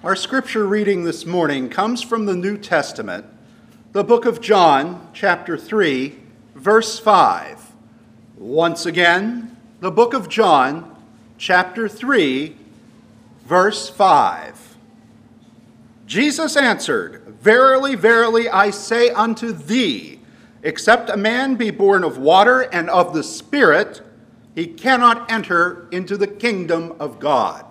Our scripture reading this morning comes from the New Testament, the book of John, chapter 3, verse 5. Once again, the book of John, chapter 3, verse 5. Jesus answered, "Verily, verily, I say unto thee, except a man be born of water and of the Spirit, he cannot enter into the kingdom of God."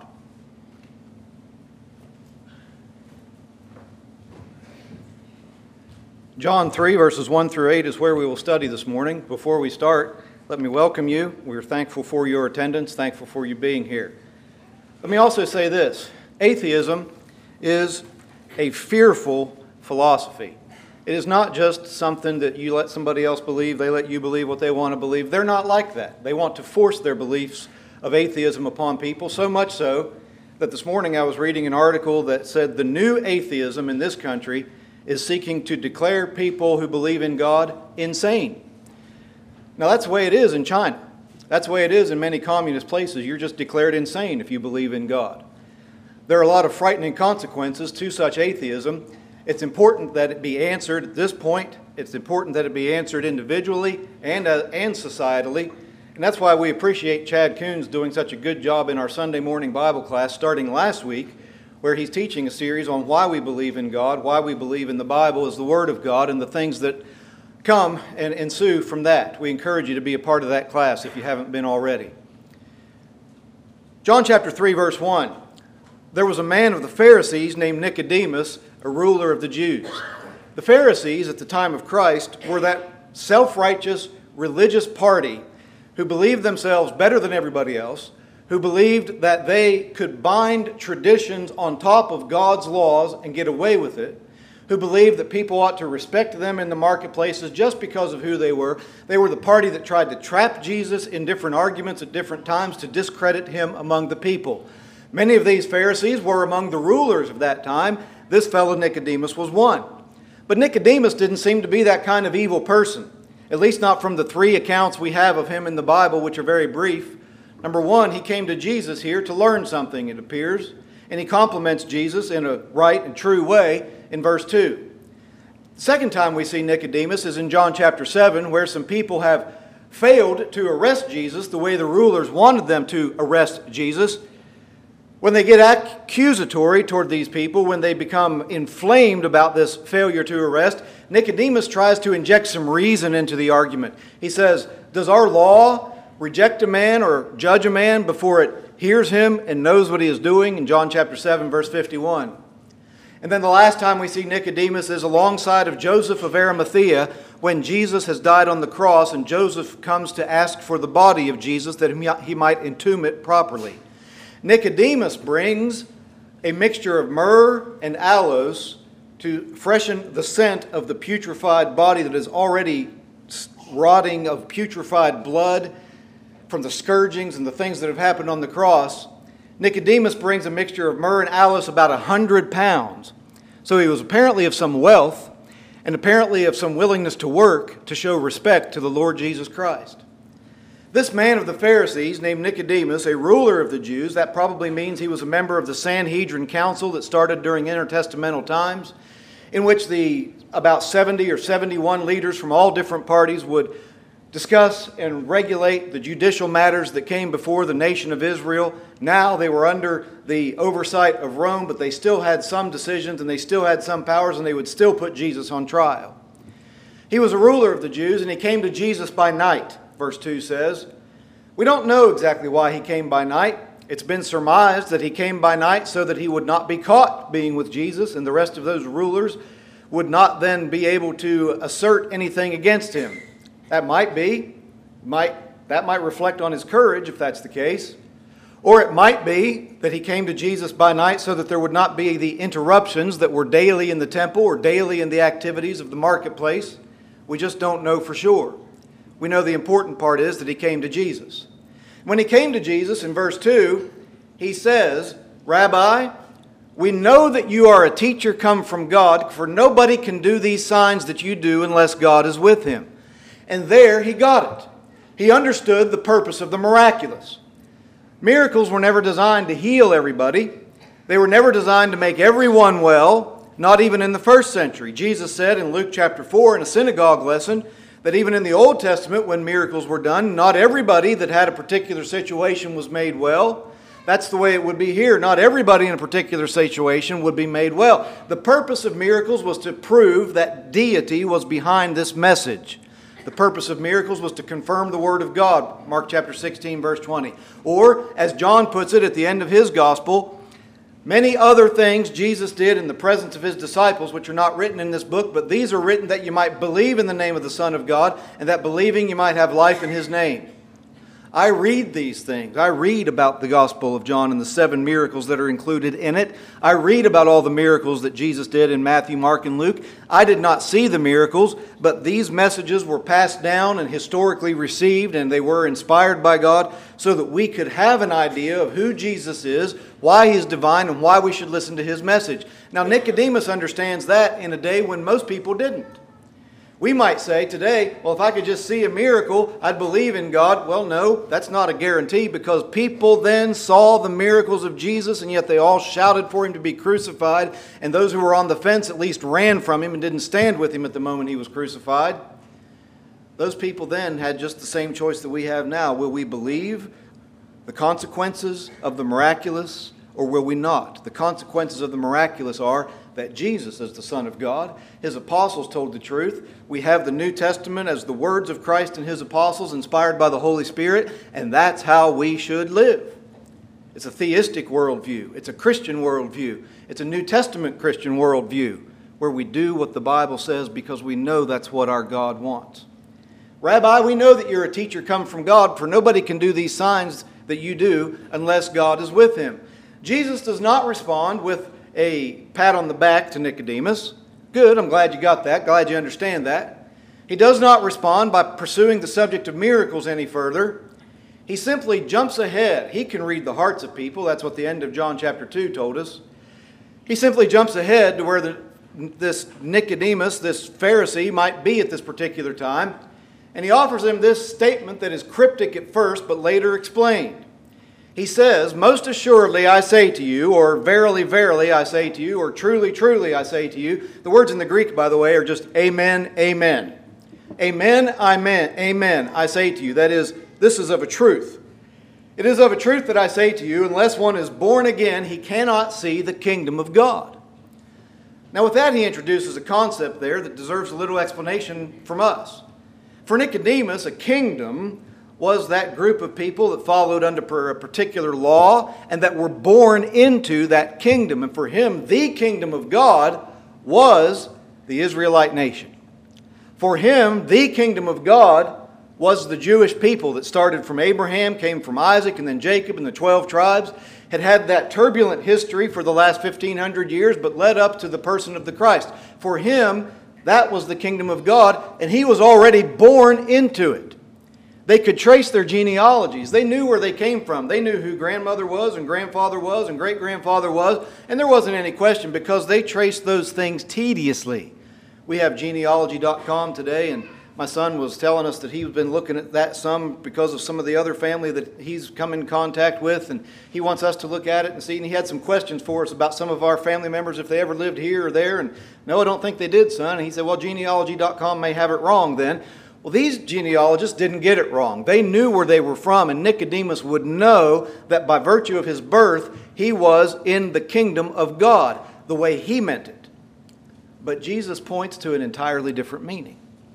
John 3, verses 1 through 8 is where we will study this morning. Before we start, let me welcome you. We're thankful for your attendance, thankful for you being here. Let me also say this. Atheism is a fearful philosophy. It is not just something that you let somebody else believe, they let you believe what they want to believe. They're not like that. They want to force their beliefs of atheism upon people, so much so that this morning I was reading an article that said the new atheism in this country is seeking to declare people who believe in God insane. Now that's the way it is in China. That's the way it is in many communist places. You're just declared insane if you believe in God. There are a lot of frightening consequences to such atheism. It's important that it be answered at this point. It's important that it be answered individually and societally. And that's why we appreciate Chad Coons doing such a good job in our Sunday morning Bible class starting last week, where he's teaching a series on why we believe in God, why we believe in the Bible as the Word of God, and the things that come and ensue from that. We encourage you to be a part of that class if you haven't been already. John chapter 3, verse 1. There was a man of the Pharisees named Nicodemus, a ruler of the Jews. The Pharisees at the time of Christ were that self-righteous religious party who believed themselves better than everybody else, who believed that they could bind traditions on top of God's laws and get away with it, who believed that people ought to respect them in the marketplaces just because of who they were. They were the party that tried to trap Jesus in different arguments at different times to discredit him among the people. Many of these Pharisees were among the rulers of that time. This fellow Nicodemus was one. But Nicodemus didn't seem to be that kind of evil person, at least not from the three accounts we have of him in the Bible, which are very brief. Number one, he came to Jesus here to learn something, it appears, and he compliments Jesus in a right and true way in verse 2. The second time we see Nicodemus is in John chapter 7, where some people have failed to arrest Jesus the way the rulers wanted them to arrest Jesus. When they get accusatory toward these people, when they become inflamed about this failure to arrest, Nicodemus tries to inject some reason into the argument. He says, does our law reject a man or judge a man before it hears him and knows what he is doing? In John chapter 7, verse 51. And then the last time we see Nicodemus is alongside of Joseph of Arimathea when Jesus has died on the cross and Joseph comes to ask for the body of Jesus that he might entomb it properly. Nicodemus brings a mixture of myrrh and aloes to freshen the scent of the putrefied body that is already rotting of putrefied blood from the scourgings and the things that have happened on the cross. Nicodemus brings a mixture of myrrh and aloes, about 100 pounds. So he was apparently of some wealth and apparently of some willingness to work to show respect to the Lord Jesus Christ. This man of the Pharisees named Nicodemus, a ruler of the Jews, that probably means he was a member of the Sanhedrin Council that started during intertestamental times, in which the about 70 or 71 leaders from all different parties would discuss and regulate the judicial matters that came before the nation of Israel. Now they were under the oversight of Rome, but they still had some decisions and they still had some powers, and they would still put Jesus on trial. He was a ruler of the Jews, and he came to Jesus by night, verse 2 says. We don't know exactly why he came by night. It's been surmised that he came by night so that he would not be caught being with Jesus, and the rest of those rulers would not then be able to assert anything against him. That might be. That might reflect on his courage if that's the case. Or it might be that he came to Jesus by night so that there would not be the interruptions that were daily in the temple or daily in the activities of the marketplace. We just don't know for sure. We know the important part is that he came to Jesus. When he came to Jesus in verse 2, he says, Rabbi, we know that you are a teacher come from God, for nobody can do these signs that you do unless God is with him. And there he got it. He understood the purpose of the miraculous. Miracles were never designed to heal everybody. They were never designed to make everyone well, not even in the first century. Jesus said in Luke chapter 4 in a synagogue lesson that even in the Old Testament, when miracles were done, not everybody that had a particular situation was made well. That's the way it would be here. Not everybody in a particular situation would be made well. The purpose of miracles was to prove that deity was behind this message. The purpose of miracles was to confirm the Word of God, Mark chapter 16, verse 20. Or, as John puts it at the end of his gospel, many other things Jesus did in the presence of his disciples, which are not written in this book, but these are written that you might believe in the name of the Son of God, and that believing you might have life in his name. I read these things. I read about the Gospel of John and the 7 miracles that are included in it. I read about all the miracles that Jesus did in Matthew, Mark, and Luke. I did not see the miracles, but these messages were passed down and historically received, and they were inspired by God so that we could have an idea of who Jesus is, why He's divine, and why we should listen to His message. Now, Nicodemus understands that in a day when most people didn't. We might say today, well, if I could just see a miracle, I'd believe in God. Well, no, that's not a guarantee, because people then saw the miracles of Jesus, and yet they all shouted for Him to be crucified, and those who were on the fence at least ran from Him and didn't stand with Him at the moment He was crucified. Those people then had just the same choice that we have now. Will we believe the consequences of the miraculous, or will we not? The consequences of the miraculous are that Jesus is the Son of God. His apostles told the truth. We have the New Testament as the words of Christ and His apostles inspired by the Holy Spirit, and that's how we should live. It's a theistic worldview. It's a Christian worldview. It's a New Testament Christian worldview where we do what the Bible says because we know that's what our God wants. Rabbi, we know that you're a teacher come from God, for nobody can do these signs that you do unless God is with him. Jesus does not respond with a pat on the back to Nicodemus. Good, I'm glad you got that. Glad you understand that. He does not respond by pursuing the subject of miracles any further. He simply jumps ahead. He can read the hearts of people. That's what the end of John chapter 2 told us. He simply jumps ahead to where this Nicodemus, this Pharisee, might be at this particular time. And he offers him this statement that is cryptic at first, but later explained. He says, "Most assuredly I say to you," or "Verily, verily I say to you," or "Truly, truly I say to you." The words in the Greek, by the way, are just amen, amen. Amen, amen, amen, I say to you. That is, this is of a truth. It is of a truth that I say to you, unless one is born again, he cannot see the kingdom of God. Now with that, he introduces a concept there that deserves a little explanation from us. For Nicodemus, a kingdom was that group of people that followed under a particular law and that were born into that kingdom. And for him, the kingdom of God was the Israelite nation. For him, the kingdom of God was the Jewish people that started from Abraham, came from Isaac, and then Jacob and the 12 tribes, had that turbulent history for the last 1,500 years, but led up to the person of the Christ. For him, that was the kingdom of God, and he was already born into it. They could trace their genealogies. They knew where they came from. They knew who grandmother was and grandfather was and great-grandfather was. And there wasn't any question because they traced those things tediously. We have genealogy.com today, and my son was telling us that he's been looking at that some because of some of the other family that he's come in contact with, and he wants us to look at it and see. And he had some questions for us about some of our family members, if they ever lived here or there. And no, I don't think they did, son. And he said, well, genealogy.com may have it wrong then. Well, these genealogists didn't get it wrong. They knew where they were from, and Nicodemus would know that by virtue of his birth, he was in the kingdom of God, the way he meant it. But Jesus points to an entirely different meaning.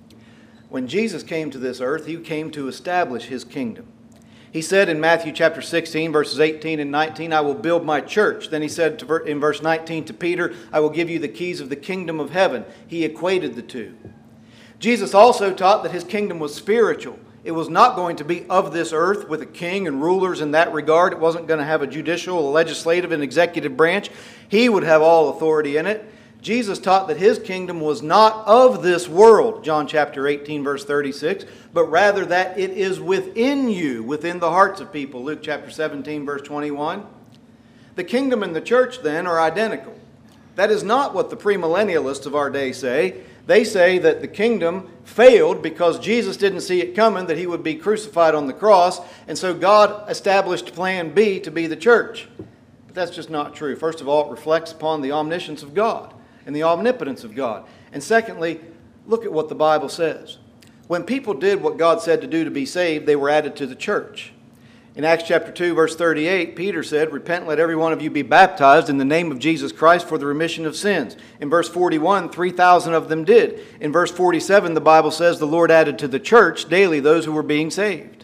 When Jesus came to this earth, he came to establish his kingdom. He said in Matthew chapter 16, verses 18 and 19, I will build my church. Then he said in verse 19 to Peter, I will give you the keys of the kingdom of heaven. He equated the two. Jesus also taught that his kingdom was spiritual. It was not going to be of this earth with a king and rulers in that regard. It wasn't going to have a judicial, a legislative, and executive branch. He would have all authority in it. Jesus taught that his kingdom was not of this world, John chapter 18, verse 36, but rather that it is within you, within the hearts of people, Luke chapter 17, verse 21. The kingdom and the church, then, are identical. That is not what the premillennialists of our day say. They say that the kingdom failed because Jesus didn't see it coming, that he would be crucified on the cross, and so God established plan B to be the church. But that's just not true. First of all, it reflects upon the omniscience of God and the omnipotence of God. And secondly, look at what the Bible says. When people did what God said to do to be saved, they were added to the church. In Acts chapter 2, verse 38, Peter said, "Repent and let every one of you be baptized in the name of Jesus Christ for the remission of sins." In verse 41, 3,000 of them did. In verse 47, the Bible says the Lord added to the church daily those who were being saved.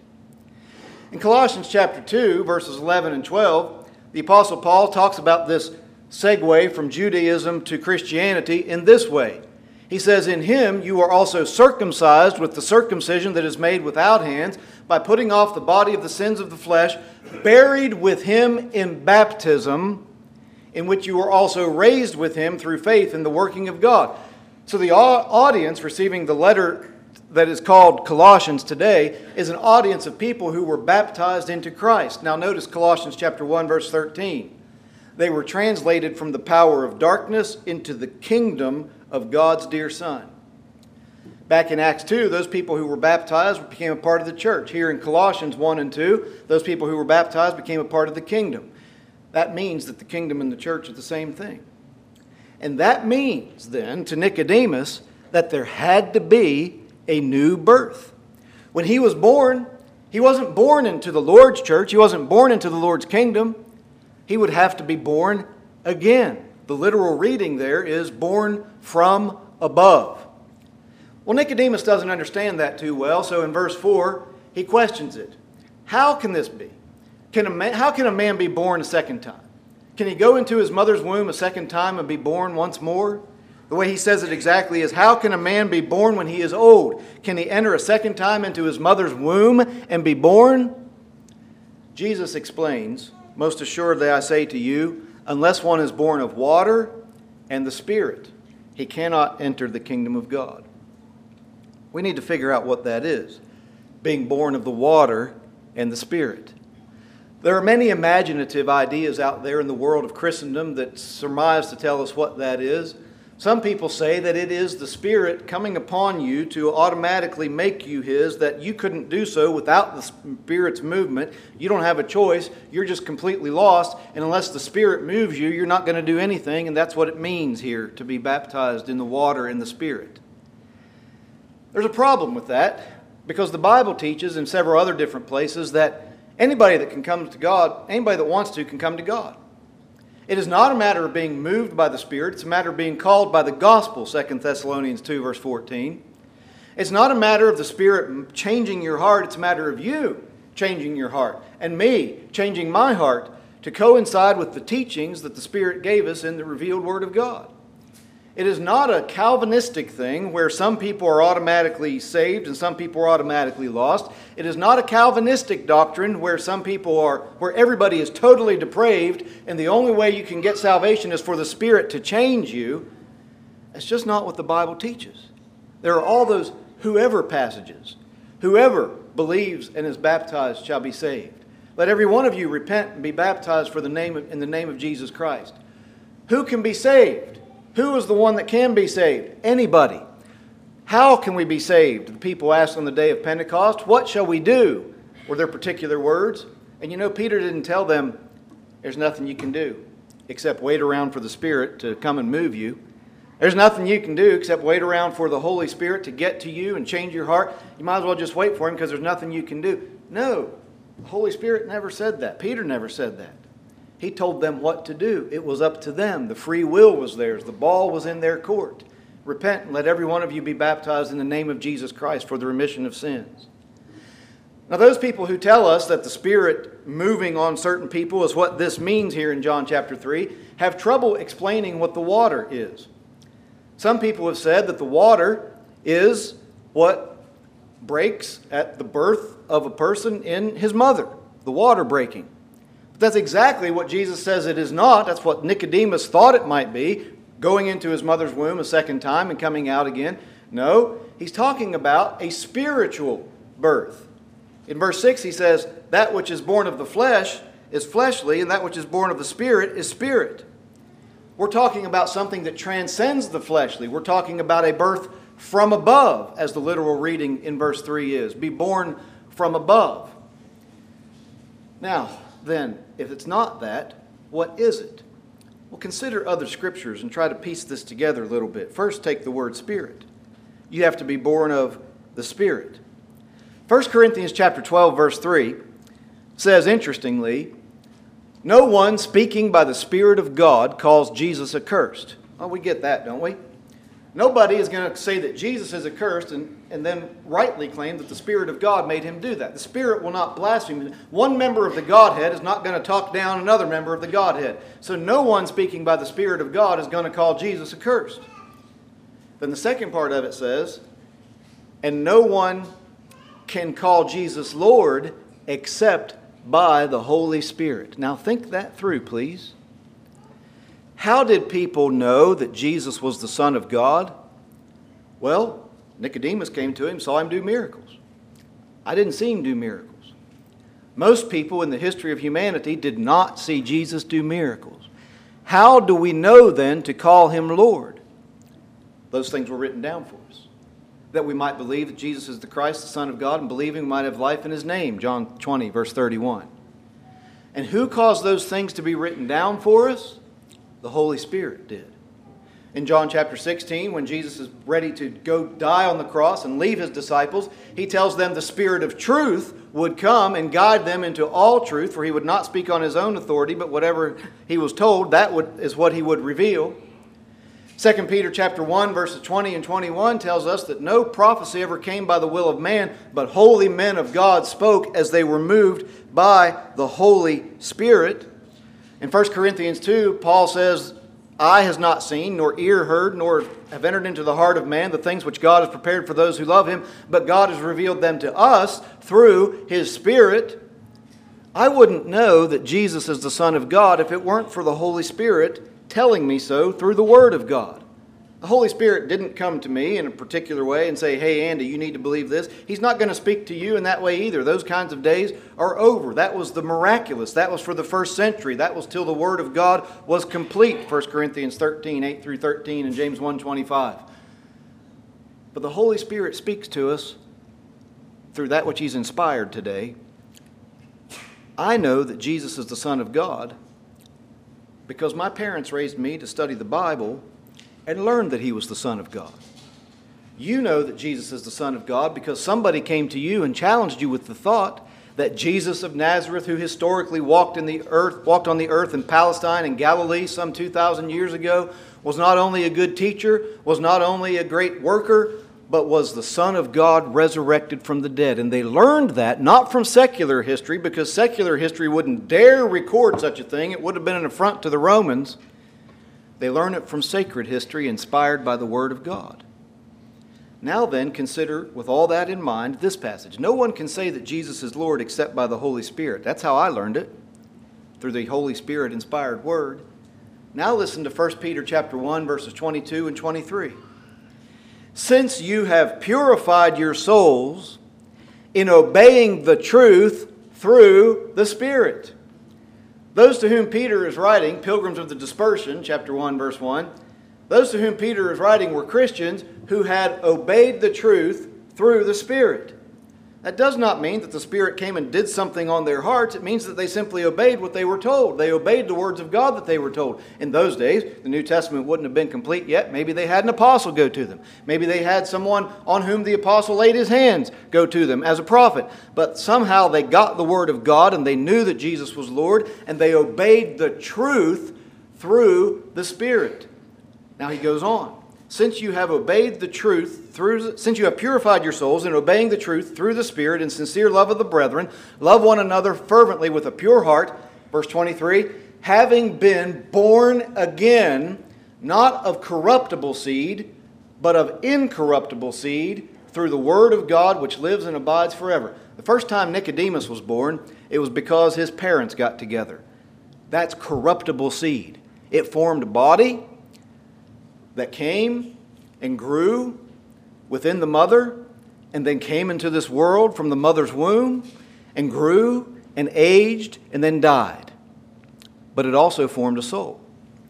In Colossians chapter 2, verses 11 and 12, the Apostle Paul talks about this segue from Judaism to Christianity in this way. He says, "In him you are also circumcised with the circumcision that is made without hands, by putting off the body of the sins of the flesh, buried with him in baptism, in which you were also raised with him through faith in the working of God." So the audience receiving the letter that is called Colossians today is an audience of people who were baptized into Christ. Now notice Colossians chapter 1, verse 13. They were translated from the power of darkness into the kingdom of God's dear Son. Back in Acts 2, those people who were baptized became a part of the church. Here in Colossians 1 and 2, those people who were baptized became a part of the kingdom. That means that the kingdom and the church are the same thing. And that means then to Nicodemus that there had to be a new birth. When he was born, he wasn't born into the Lord's church. He wasn't born into the Lord's kingdom. He would have to be born again. The literal reading there is born from above. Well, Nicodemus doesn't understand that too well, so in verse 4, he questions it. How can this be? How can a man be born a second time? Can he go into his mother's womb a second time and be born once more? The way he says it exactly is, how can a man be born when he is old? Can he enter a second time into his mother's womb and be born? Jesus explains, "Most assuredly I say to you, unless one is born of water and the Spirit, he cannot enter the kingdom of God." We need to figure out what that is, being born of the water and the Spirit. There are many imaginative ideas out there in the world of Christendom that surmise to tell us what that is. Some people say that it is the Spirit coming upon you to automatically make you His, that you couldn't do so without the Spirit's movement. You don't have a choice. You're just completely lost. And unless the Spirit moves you, you're not going to do anything. And that's what it means here, to be baptized in the water and the Spirit. There's a problem with that, because the Bible teaches in several other different places that anybody that can come to God, anybody that wants to, can come to God. It is not a matter of being moved by the Spirit. It's a matter of being called by the gospel, 2 Thessalonians 2, verse 14. It's not a matter of the Spirit changing your heart. It's a matter of you changing your heart and me changing my heart to coincide with the teachings that the Spirit gave us in the revealed Word of God. It is not a Calvinistic thing where some people are automatically saved and some people are automatically lost. It is not a Calvinistic doctrine where where everybody is totally depraved and the only way you can get salvation is for the Spirit to change you. That's just not what the Bible teaches. There are all those whoever passages. Whoever believes and is baptized shall be saved. Let every one of you repent and be baptized in the name of Jesus Christ. Who can be saved? Who is the one that can be saved? Anybody. How can we be saved? The people asked on the day of Pentecost, "What shall we do?" were their particular words. And you know, Peter didn't tell them, "There's nothing you can do except wait around for the Spirit to come and move you. There's nothing you can do except wait around for the Holy Spirit to get to you and change your heart. You might as well just wait for Him because there's nothing you can do." No, the Holy Spirit never said that. Peter never said that. He told them what to do. It was up to them. The free will was theirs. The ball was in their court. Repent and let every one of you be baptized in the name of Jesus Christ for the remission of sins. Now, those people who tell us that the Spirit moving on certain people is what this means here in John chapter 3 have trouble explaining what the water is. Some people have said that the water is what breaks at the birth of a person in his mother, the water breaking. But that's exactly what Jesus says it is not. That's what Nicodemus thought it might be, going into his mother's womb a second time and coming out again. No, he's talking about a spiritual birth. In verse 6 he says, "That which is born of the flesh is fleshly, and that which is born of the Spirit is spirit." We're talking about something that transcends the fleshly. We're talking about a birth from above, as the literal reading in verse 3 is. Be born from above. Now, then, if it's not that, What is it? Well, consider other scriptures and try to piece this together a little bit. First, take the word Spirit. You have to be born of the Spirit. 1 Corinthians chapter 12, verse 3 says, interestingly, no one speaking by the Spirit of God calls Jesus accursed. Well, we get that, don't we? Nobody is going to say that Jesus is accursed and then rightly claim that the Spirit of God made him do that. The Spirit will not blaspheme. One member of the Godhead is not going to talk down another member of the Godhead. So no one speaking by the Spirit of God is going to call Jesus accursed. Then the second part of it says, and no one can call Jesus Lord except by the Holy Spirit. Now think that through, please. How did people know that Jesus was the Son of God? Well, Nicodemus came to him, saw him do miracles. I didn't see him do miracles. Most people in the history of humanity did not see Jesus do miracles. How do we know then to call him Lord? Those things were written down for us. That we might believe that Jesus is the Christ, the Son of God, and believing we might have life in his name. John 20, verse 31. And who caused those things to be written down for us? The Holy Spirit did. In John chapter 16, when Jesus is ready to go die on the cross and leave his disciples, he tells them the Spirit of truth would come and guide them into all truth, for he would not speak on his own authority, but whatever he was told, is what he would reveal. 2 Peter chapter 1, verses 20 and 21 tells us that no prophecy ever came by the will of man, but holy men of God spoke as they were moved by the Holy Spirit. In 1 Corinthians 2, Paul says, eye has not seen, nor ear heard, nor have entered into the heart of man the things which God has prepared for those who love him, but God has revealed them to us through his Spirit. I wouldn't know that Jesus is the Son of God if it weren't for the Holy Spirit telling me so through the Word of God. The Holy Spirit didn't come to me in a particular way and say, hey, Andy, you need to believe this. He's not going to speak to you in that way either. Those kinds of days are over. That was the miraculous. That was for the first century. That was till the Word of God was complete. 1 Corinthians 13, 8 through 13, and James 1:25. But the Holy Spirit speaks to us through that which He's inspired today. I know that Jesus is the Son of God because my parents raised me to study the Bible and learned that He was the Son of God. You know that Jesus is the Son of God because somebody came to you and challenged you with the thought that Jesus of Nazareth, who historically walked on the earth in Palestine and Galilee some 2,000 years ago, was not only a good teacher, was not only a great worker, but was the Son of God resurrected from the dead. And they learned that not from secular history, because secular history wouldn't dare record such a thing. It would have been an affront to the Romans. They learn it from sacred history inspired by the Word of God. Now then, consider, with all that in mind, this passage. No one can say that Jesus is Lord except by the Holy Spirit. That's how I learned it, through the Holy Spirit-inspired Word. Now listen to 1 Peter chapter 1, verses 22 and 23. Since you have purified your souls in obeying the truth through the Spirit. Those to whom Peter is writing, pilgrims of the dispersion, chapter 1, verse 1, those to whom Peter is writing were Christians who had obeyed the truth through the Spirit. That does not mean that the Spirit came and did something on their hearts. It means that they simply obeyed what they were told. They obeyed the words of God that they were told. In those days, the New Testament wouldn't have been complete yet. Maybe they had an apostle go to them. Maybe they had someone on whom the apostle laid his hands go to them as a prophet. But somehow they got the word of God and they knew that Jesus was Lord and they obeyed the truth through the Spirit. Now he goes on. Since you have obeyed the truth since you have purified your souls in obeying the truth through the Spirit in sincere love of the brethren, love one another fervently with a pure heart. Verse 23, having been born again, not of corruptible seed, but of incorruptible seed, through the word of God which lives and abides forever. The first time Nicodemus was born, it was because his parents got together. That's corruptible seed. It formed a body that came and grew within the mother and then came into this world from the mother's womb and grew and aged and then died. But it also formed a soul.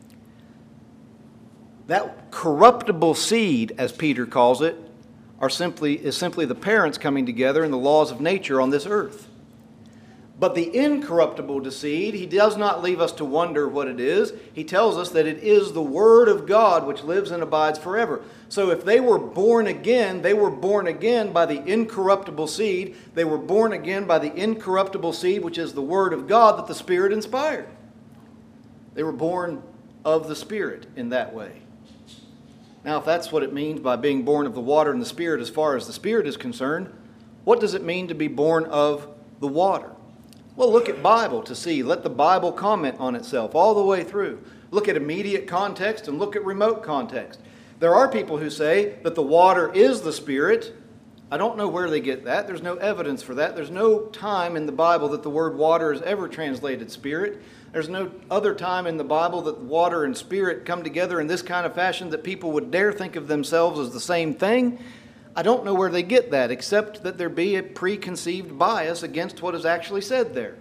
That corruptible seed, as Peter calls it, is simply the parents coming together in the laws of nature on this earth. But the incorruptible seed, he does not leave us to wonder what it is. He tells us that it is the Word of God which lives and abides forever. So if they were born again by the incorruptible seed. They were born again by the incorruptible seed, which is the Word of God that the Spirit inspired. They were born of the Spirit in that way. Now, if that's what it means by being born of the water and the Spirit as far as the Spirit is concerned, what does it mean to be born of the water? Well, look at Bible to see. Let the Bible comment on itself all the way through. Look at immediate context and look at remote context. There are people who say that the water is the Spirit. I don't know where they get that. There's no evidence for that. There's no time in the Bible that the word water is ever translated Spirit. There's no other time in the Bible that water and Spirit come together in this kind of fashion that people would dare think of themselves as the same thing. I don't know where they get that, except that there be a preconceived bias against what is actually said there.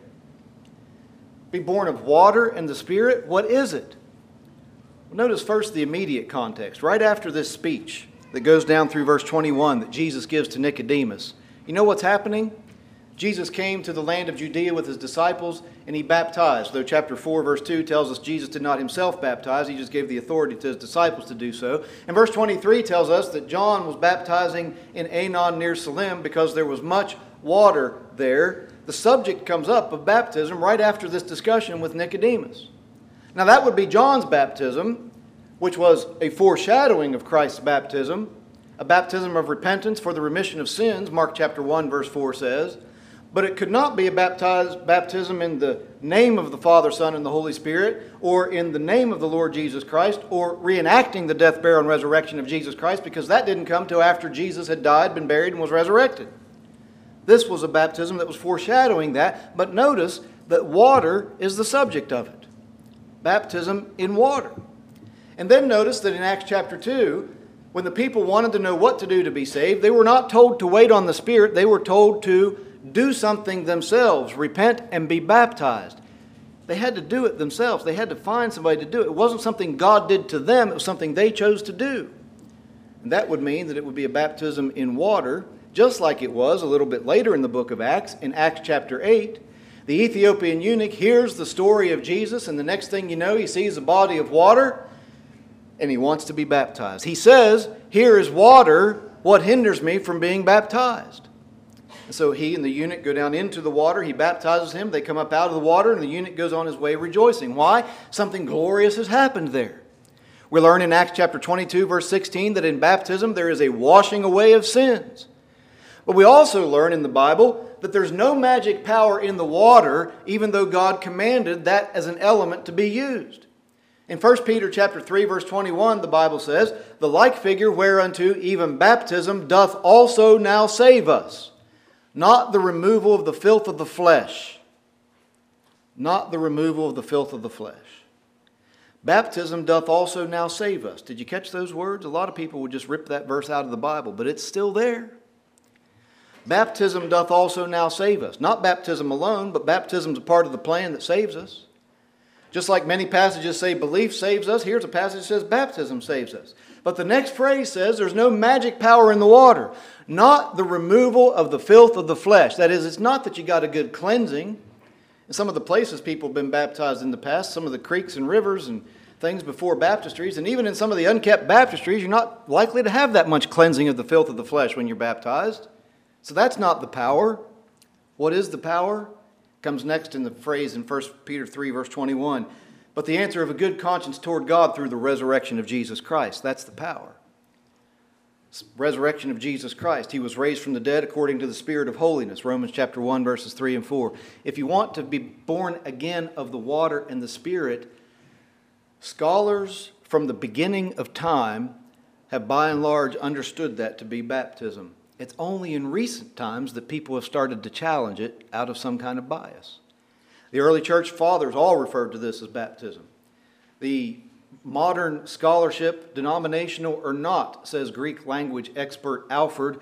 Be born of water and the Spirit, what is it? Well, notice first the immediate context. Right after this speech that goes down through verse 21 that Jesus gives to Nicodemus, you know what's happening? Jesus came to the land of Judea with his disciples and he baptized. Though chapter 4 verse 2 tells us Jesus did not himself baptize, he just gave the authority to his disciples to do so. And verse 23 tells us that John was baptizing in Aenon near Salim because there was much water there. The subject comes up of baptism right after this discussion with Nicodemus. Now that would be John's baptism, which was a foreshadowing of Christ's baptism, a baptism of repentance for the remission of sins, Mark chapter 1 verse 4 says. But it could not be a baptism in the name of the Father, Son, and the Holy Spirit, or in the name of the Lord Jesus Christ, or reenacting the death, burial, and resurrection of Jesus Christ, because that didn't come till after Jesus had died, been buried, and was resurrected. This was a baptism that was foreshadowing that, but notice that water is the subject of it. Baptism in water. And then notice that in Acts chapter 2, when the people wanted to know what to do to be saved, they were not told to wait on the Spirit, they were told to do something themselves, repent and be baptized. They had to do it themselves. They had to find somebody to do it. It wasn't something God did to them, it was something they chose to do. And that would mean that it would be a baptism in water, just like it was a little bit later in the book of Acts, in Acts chapter 8. The Ethiopian eunuch hears the story of Jesus, and the next thing you know, he sees a body of water, and he wants to be baptized. He says, "Here is water, what hinders me from being baptized?" And so he and the eunuch go down into the water. He baptizes him. They come up out of the water, and the eunuch goes on his way rejoicing. Why? Something glorious has happened there. We learn in Acts chapter 22, verse 16, that in baptism there is a washing away of sins. But we also learn in the Bible that there's no magic power in the water, even though God commanded that as an element to be used. In 1 Peter chapter 3, verse 21, the Bible says, "The like figure whereunto even baptism doth also now save us. Not the removal of the filth of the flesh." Not the removal of the filth of the flesh. Baptism doth also now save us. Did you catch those words? A lot of people would just rip that verse out of the Bible, but it's still there. Baptism doth also now save us. Not baptism alone, but baptism is a part of the plan that saves us. Just like many passages say belief saves us, here's a passage that says baptism saves us. But the next phrase says there's no magic power in the water. Not the removal of the filth of the flesh. That is, it's not that you got a good cleansing. In some of the places people have been baptized in the past, some of the creeks and rivers and things before baptistries, and even in some of the unkept baptistries, you're not likely to have that much cleansing of the filth of the flesh when you're baptized. So that's not the power. What is the power? Comes next in the phrase in 1 Peter 3, verse 21. But the answer of a good conscience toward God through the resurrection of Jesus Christ. That's the power. Resurrection of Jesus Christ. He was raised from the dead according to the Spirit of holiness. Romans chapter 1, verses 3 and 4. If you want to be born again of the water and the Spirit, scholars from the beginning of time have by and large understood that to be baptism. It's only in recent times that people have started to challenge it out of some kind of bias. The early church fathers all referred to this as baptism. The modern scholarship, denominational or not, says Greek language expert Alford,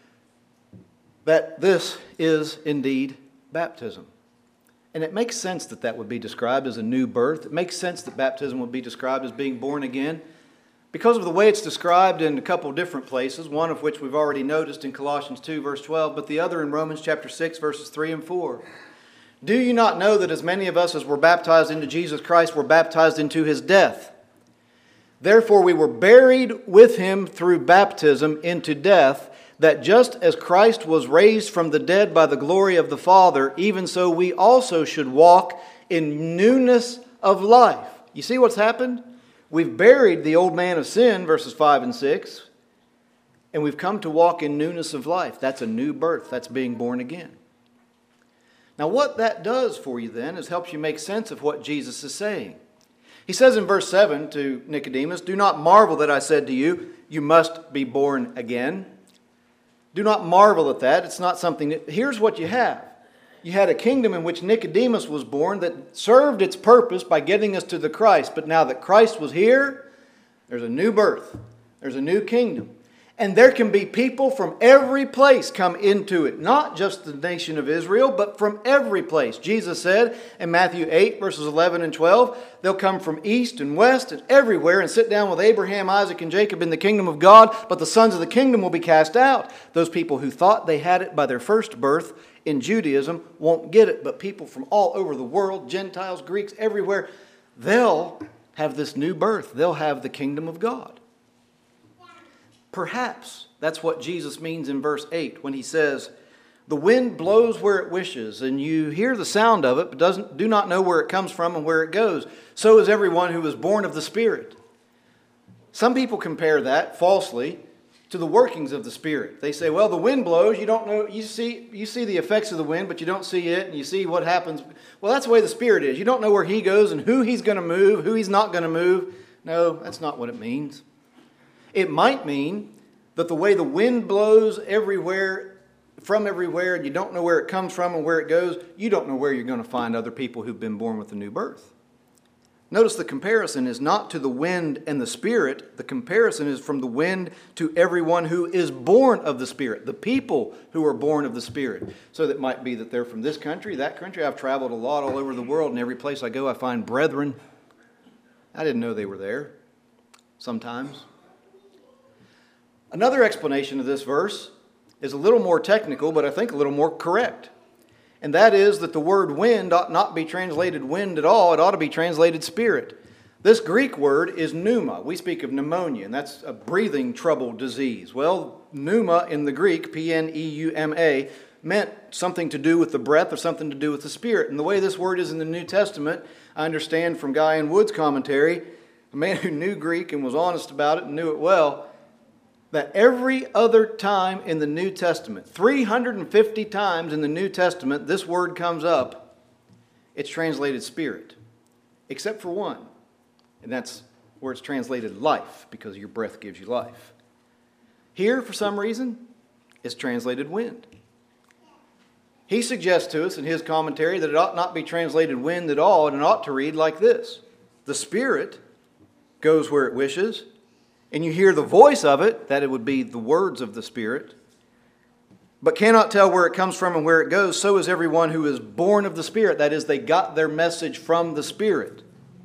that this is indeed baptism. And it makes sense that that would be described as a new birth. It makes sense that baptism would be described as being born again because of the way it's described in a couple different places, one of which we've already noticed in Colossians 2, verse 12, but the other in Romans chapter 6, verses 3 and 4. Do you not know that as many of us as were baptized into Jesus Christ were baptized into his death? Therefore we were buried with him through baptism into death, that just as Christ was raised from the dead by the glory of the Father, even so we also should walk in newness of life. You see what's happened? We've buried the old man of sin, verses 5 and 6, and we've come to walk in newness of life. That's a new birth. That's being born again. Now what that does for you then is helps you make sense of what Jesus is saying. He says in verse 7 to Nicodemus, "Do not marvel that I said to you, you must be born again." Do not marvel at that. It's not something that... Here's what you have. You had a kingdom in which Nicodemus was born that served its purpose by getting us to the Christ. But now that Christ was here, there's a new birth. There's a new kingdom. And there can be people from every place come into it. Not just the nation of Israel, but from every place. Jesus said in Matthew 8, verses 11 and 12, they'll come from east and west and everywhere and sit down with Abraham, Isaac, and Jacob in the kingdom of God. But the sons of the kingdom will be cast out. Those people who thought they had it by their first birth in Judaism won't get it. But people from all over the world, Gentiles, Greeks, everywhere, they'll have this new birth. They'll have the kingdom of God. Perhaps that's what Jesus means in verse 8 when he says, "The wind blows where it wishes, and you hear the sound of it, but do not know where it comes from and where it goes. So is everyone who is born of the Spirit." Some people compare that falsely to the workings of the Spirit. They say, well, the wind blows, you don't know, you see the effects of the wind, but you don't see it, and you see what happens. Well, that's the way the Spirit is. You don't know where he goes and who he's going to move, who he's not going to move. No, that's not what it means. It might mean that the way the wind blows everywhere, from everywhere, and you don't know where it comes from and where it goes, you don't know where you're going to find other people who've been born with a new birth. Notice the comparison is not to the wind and the Spirit. The comparison is from the wind to everyone who is born of the Spirit, the people who are born of the Spirit. So that might be that they're from this country, that country. I've traveled a lot all over the world, and every place I go I find brethren. I didn't know they were there sometimes. Another explanation of this verse is a little more technical, but I think a little more correct. And that is that the word wind ought not be translated wind at all. It ought to be translated spirit. This Greek word is pneuma. We speak of pneumonia, and that's a breathing trouble disease. Well, pneuma in the Greek, P-N-E-U-M-A, meant something to do with the breath or something to do with the spirit. And the way this word is in the New Testament, I understand from Guy and Wood's commentary, a man who knew Greek and was honest about it and knew it well, that every other time in the New Testament, 350 times in the New Testament, this word comes up, it's translated spirit, except for one, and that's where it's translated life, because your breath gives you life. Here, for some reason, it's translated wind. He suggests to us in his commentary that it ought not be translated wind at all, and it ought to read like this: the Spirit goes where it wishes, and you hear the voice of it, that it would be the words of the Spirit, but cannot tell where it comes from and where it goes. So is everyone who is born of the Spirit. That is, they got their message from the Spirit.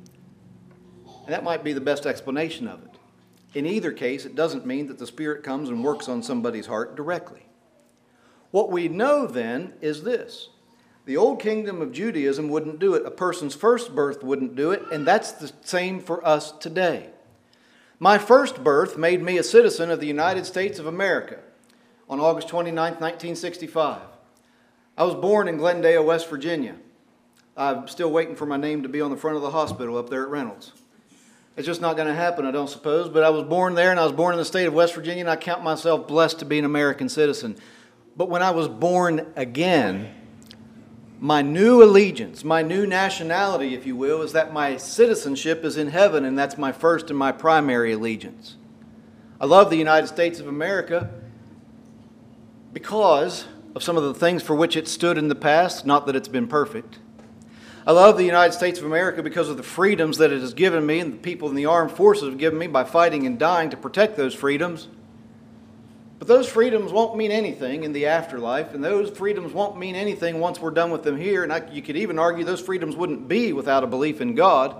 And that might be the best explanation of it. In either case, it doesn't mean that the Spirit comes and works on somebody's heart directly. What we know then is this: the old kingdom of Judaism wouldn't do it. A person's first birth wouldn't do it, and that's the same for us today. My first birth made me a citizen of the United States of America on August 29, 1965. I was born in Glendale, West Virginia. I'm still waiting for my name to be on the front of the hospital up there at Reynolds. It's just not going to happen, I don't suppose, but I was born there, and I was born in the state of West Virginia, and I count myself blessed to be an American citizen. But when I was born again, my new allegiance, my new nationality, if you will, is that my citizenship is in heaven, and that's my first and my primary allegiance. I love the United States of America because of some of the things for which it stood in the past, not that it's been perfect. I love the United States of America because of the freedoms that it has given me and the people in the armed forces have given me by fighting and dying to protect those freedoms. But those freedoms won't mean anything in the afterlife, and those freedoms won't mean anything once we're done with them here. And you could even argue those freedoms wouldn't be without a belief in God.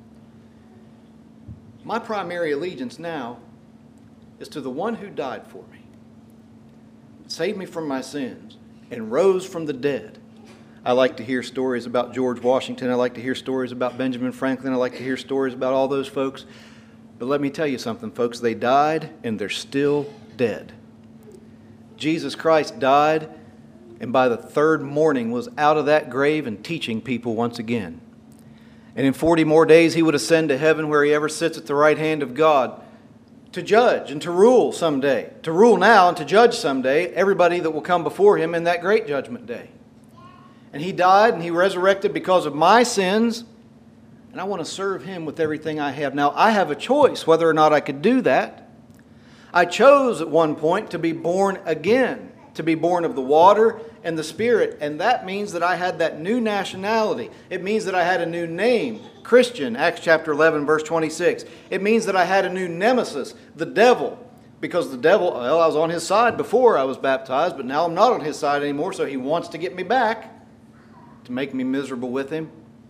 My primary allegiance now is to the one who died for me, saved me from my sins, and rose from the dead. I like to hear stories about George Washington. I like to hear stories about Benjamin Franklin. I like to hear stories about all those folks. But let me tell you something, folks. They died, and they're still dead. Jesus Christ died, and by the third morning was out of that grave and teaching people once again. And in 40 more days, he would ascend to heaven where he ever sits at the right hand of God to judge and to rule someday. To rule now and to judge someday everybody that will come before him in that great judgment day. And he died and he resurrected because of my sins, and I want to serve him with everything I have. Now, I have a choice whether or not I could do that. I chose at one point to be born again, to be born of the water and the Spirit, and that means that I had that new nationality. It means that I had a new name, Christian, Acts chapter 11, verse 26. It means that I had a new nemesis, the devil, because the devil, well, I was on his side before I was baptized, but now I'm not on his side anymore, so he wants to get me back to make me miserable with him.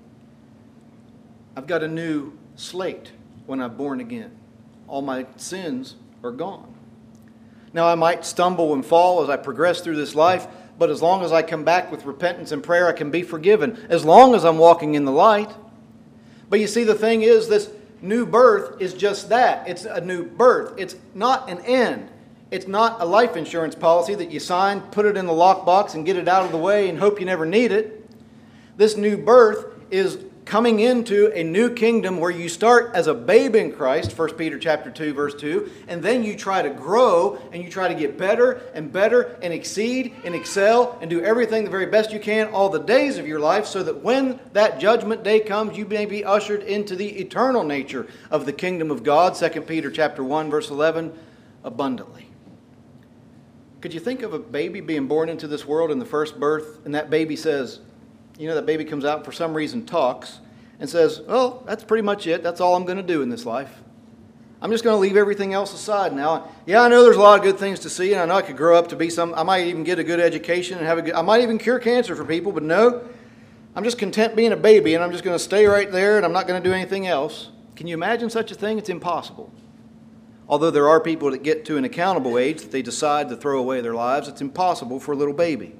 I've got a new slate when I'm born again. All my sins are gone. Now, I might stumble and fall as I progress through this life, but as long as I come back with repentance and prayer, I can be forgiven, as long as I'm walking in the light. But you see, the thing is, this new birth is just that. It's a new birth. It's not an end. It's not a life insurance policy that you sign, put it in the lockbox, and get it out of the way and hope you never need it. This new birth is coming into a new kingdom where you start as a babe in Christ, 1 Peter chapter 2, verse 2, and then you try to grow and you try to get better and exceed and excel and do everything the very best you can all the days of your life, so that when that judgment day comes, you may be ushered into the eternal nature of the kingdom of God, 2 Peter chapter 1, verse 11, abundantly. Could you think of a baby being born into this world in the first birth, and that baby says, that baby comes out and for some reason talks and says, well, that's pretty much it. That's all I'm going to do in this life. I'm just going to leave everything else aside now. Yeah, I know there's a lot of good things to see, and I know I could grow up to be I might even get a good education and I might even cure cancer for people, but no, I'm just content being a baby, and I'm just going to stay right there, and I'm not going to do anything else. Can you imagine such a thing? It's impossible. Although there are people that get to an accountable age that they decide to throw away their lives, it's impossible for a little baby.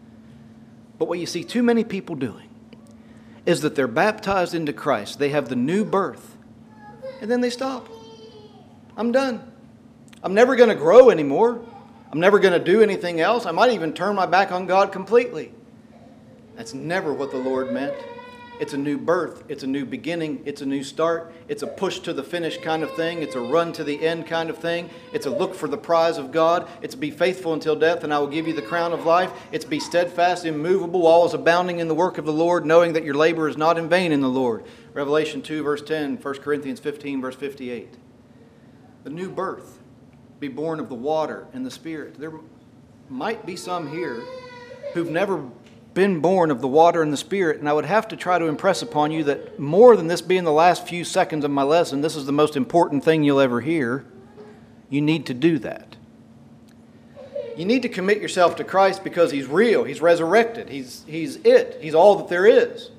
But what you see too many people doing is that they're baptized into Christ. They have the new birth. And then they stop. I'm done. I'm never going to grow anymore. I'm never going to do anything else. I might even turn my back on God completely. That's never what the Lord meant. It's a new birth. It's a new beginning. It's a new start. It's a push to the finish kind of thing. It's a run to the end kind of thing. It's a look for the prize of God. It's be faithful until death, and I will give you the crown of life. It's be steadfast, immovable, always abounding in the work of the Lord, knowing that your labor is not in vain in the Lord. Revelation 2, verse 10, 1 Corinthians 15, verse 58. The new birth. Be born of the water and the Spirit. There might be some here who've never been born of the water and the Spirit, and I would have to try to impress upon you that more than this being the last few seconds of my lesson, this is the most important thing you'll ever hear. You need to do that. You need to commit yourself to Christ because He's real. He's resurrected. He's it. He's all that there is.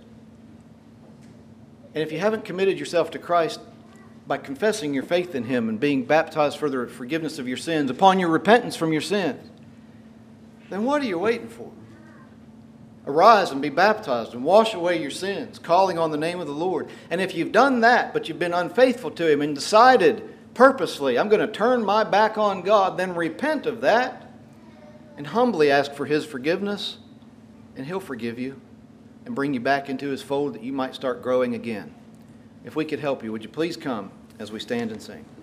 And if you haven't committed yourself to Christ by confessing your faith in Him and being baptized for the forgiveness of your sins, upon your repentance from your sins, then what are you waiting for? Arise and be baptized and wash away your sins, calling on the name of the Lord. And if you've done that, but you've been unfaithful to Him and decided purposely, I'm going to turn my back on God, then repent of that and humbly ask for His forgiveness, and He'll forgive you and bring you back into His fold that you might start growing again. If we could help you, would you please come as we stand and sing?